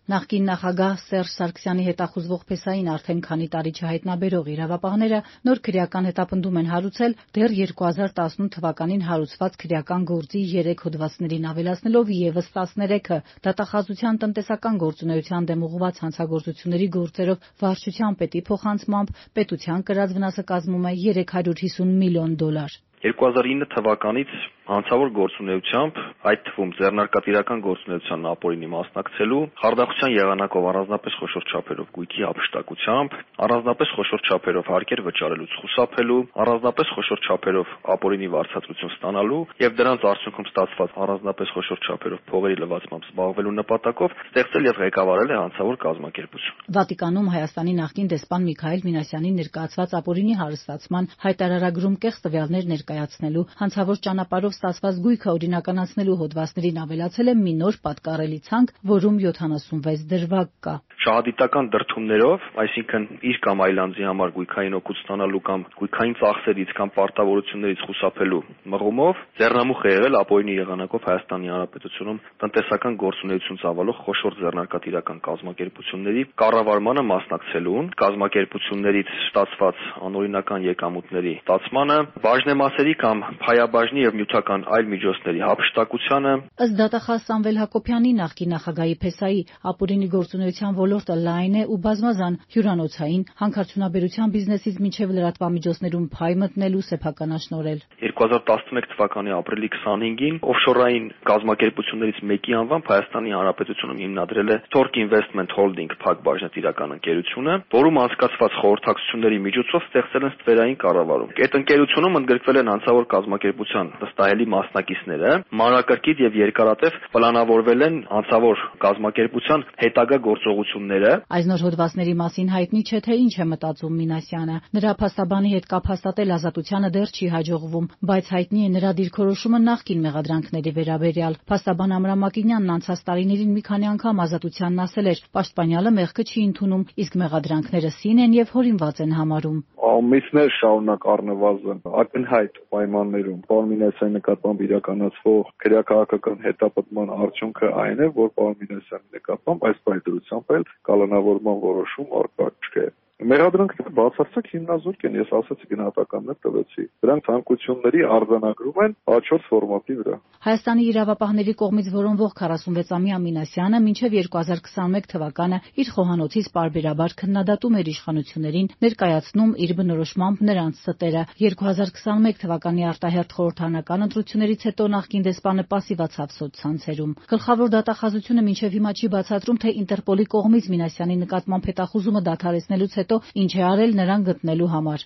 Նախկին նախագահ Սերժ Սարգսյանի հետախուզվող փեսային արդեն քանի տարի չհայտնաբերող իրավապահները նոր քրեական հետապնդում են հարուցել դեռ 2018 թվականին հարուցված քրեական գործի 3 հոդվածներին ավելացնելով ևս 13-ը դատախազության տնտեսական գործունեության դեմ ուղղված հանցագործությունների գործերով վարչության պետի փոխանցմամբ պետության կրած վնասը կազմում է $350 միլիոն։ 2009 թվականից հանցավոր գործունեությամբ, այդ թվում ձեռնարկատիրական գործունեության ապօրինի մասնակցելու, խարդախության եղանակով առանձնապես խոշոր չափերով գույքի հափշտակությամբ, առանձնապես խոշոր չափերով հարկեր վճարելուց խուսափելու, առանձնապես խոշոր չափերով ապօրինի վարձատրություն ստանալու եւ դրանց արդյունքում ստացված առանձնապես խոշոր չափերով փողերի լվացմամբ զբաղվելու նպատակով ստեղծել եւ ղեկավարել է հանցավոր կազմակերպություն։ Վատիկանում Հայաստանի նախկին դեսպան Միքայել Մինասյանի ներկայացված ապօրինի հարստացման հայտարարագրում կեղծ տվյալներ ներկայացնելու, հանցավոր ճանապարհով ստացված գույքը օրինականացնելու հոդվածներին ավելացել է մի նոր պատկառելի ցանկ, որում 76 դրվագ կա։ Շահադիտական դրդումներով, այսինքն իր կամ այլ անձի համար գույքային օգուտ ստանալու կամ գույքային ծախսերից կամ պարտավորություններից խուսափելու մղումով ձեռնամուխ է եղել ապօրինի եղանակով Հայաստանի Հանրապետությունում տնտեսական գործունեություն ծավալող խոշոր ձեռնարկատիրական կազմակերպությունների կառավարմանը մասնակցելուն, կազմակերպություններից ստացված անօրինական եկամուտների ստացմանը, բաժնեմասերի կամ փայաբաժնի եւ նյութական այլ միջոցների հափշտակությանը։ Ըստ դատախազ Սամվել Հակոբյանի նախկին նախագահի փեսայի ապօրինի գործունեության ոլորտը լայն է ու բազմազան՝ հյուրանոցային, հանքարդյունաբերության բիզնեսից մինչև լրատվամիջոցներում փայ մտնելու սեփականաշնորհել։ 2011 թվականի ապրիլի 25-ին օֆշորային կազմակերպություններից մեկի անվամբ Հայաստանի Հանրապետությունում հիմնադրել է Tork Investment Holding փակ բաժնետիրական ընկերությունը, որում անցկացված խորհրդակցությունների միջոցով ստեղծել են ստվերային կառավարում։ Այդ ընկերությունում ընդգրկվել են հանցավոր կազմակերպության վստահելի մասնակիցները, մանրակրկիտ եւ երկարատև պլանավորվել են հանցավոր կազմակերպության հետագա գործողությունները։ Այս նոր հոդվածների մասին հայտնի չէ, թե ինչ է մտածում Մինասյանը։ Նրա փաստաբանի հետ կապ հաստատել ազատությանը դեռ չի հաջողվում, բայց հայտնի է նրա դիրքորոշումը նախկին մեղադրանքների վերաբերյալ։ Փաստաբան Ամրամ Մակինյանն անցած տարիներին մի քանի անգամ ազատությանն ասել էր, պաշտպանյալը մեղքը չի ընդունում, իսկ մեղադրանքները սին են եւ հորինված են համարում։ Ամիսներ շարունակ առնվազն ակնհայտ պայմաններում պարոն Մինասյանի նկատմամբ իրականացվող քրեակահաղական հետապնդման արդյունքը այն է, որ պարոն Մինասյանի նկատմամբ այս պայմանությամբ էլ կալանավորման որոշում առկա չէ։ Մեղադրանքները բացարձակ հիմնազուրկ են, ես ասացի գնահատականներ տվեցի։ Դրանք ցանկությունների արձանագրում են A4 ֆորմատի վրա։ Հայաստանի իրավապահների կողմից որոնվող 46-ամյա Մինասյանը մինչև 2021 թվականը իր խոհանոցից պարբերաբար քննադատում էր իշխանություններին, ներկայացնում իր բնորոշմամբ նրանց ստերը։ 2021 թվականի արտահերթ խորհրդարանական ընտրություններից հետո նախկին դեսպանը պասիվացավ սոցցանցերում։ Գլխավոր դատախազությունը մինչև հիմա չի բացատրում, թե Ինտերպոլի կողմից Մինասյանի նկատմամբ հետախուզումը դադարեցնելուց հետո ինչ է արել նրան գտնելու համար։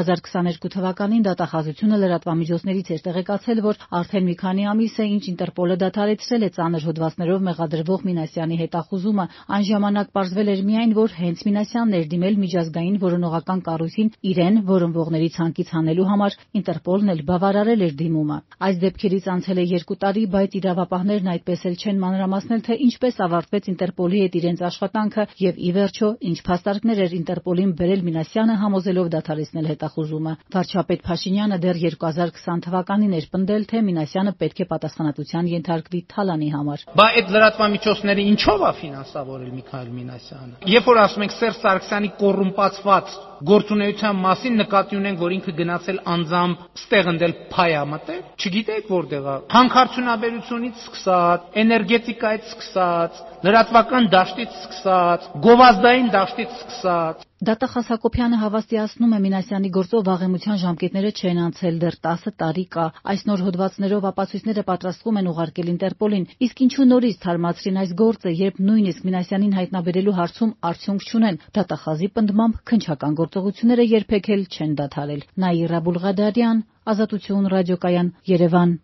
2022 թվականին դատախազությունը լրատվամիջոցներից էր տեղեկացել, որ արդեն մի քանի ամիս է, ինչ Ինտերպոլը դադարեցրել է ծանր հոդվածներով մեղադրվող Մինասյանի հետախուզումը։ Այն ժամանակ պարզվել էր միայն, որ հենց Մինասյանն էր դիմել միջազգային որոնողական կառույցին իրեն որոնվողների ցանկից հանելու համար, Ինտերպոլն էլ բավարարել էր դիմումը։ Այս դեպքերից անցել է 2 տարի, բայց իրավապահներն այդպես էլ չեն մանրամասնել, թե ինչպես ավարտվեց Ինտերպոլի հետ իրենց աշխատանքը եւ ի վերջո ինչ փաստարկներ էր Ինտերպոլին բերել Մինասյանը համոզելով դադարեցնել հետախուզումը։ Վարչապետ Փաշինյանը դեռ 2020 թվականին էր պնդել, թե Մինասյանը պետք է պատասխանատվության ենթարկվի թալանի համար։ Բա այդ լրատվամիջոցները ինչով է ֆինանսավորել Միքայել Մինասյանը։ Երբ որ ասում ենք Սերժ Սարգսյանի կոռումպացված գործունեության մասին նկատի ունենք, որ ինքը գնացել անձամբ ստեղ ընդել փայա մտել, չգիտեք որտեղ է։ Հանքարդյունաբերությունից սկսած, էներգետիկայից սկսած, լրատվական դաշտից սկսած, գովազդային դաշտից սկսած։ Դատախազ Հակոբյանը հավաստիացնում է Մինասյանի գործով վաղեմության ժամկետները չեն անցել, դեռ 10 տարի կա։ Այս նոր հոդվածներով ապացույցները պատրաստվում են ուղարկել Ինտերպոլին, իսկ ինչու նորից թարմացրին այս գործը, երբ նույնիսկ Մինասյանին հայտնաբերելու հարցում արդյունք չունեն։ Դատախազի պնդմամբ քննչական գործողությունները երբեք էլ չեն դադարել։ Նաիրա Բուլղադարյան, Ազատություն ռադիոկայան, Երևան։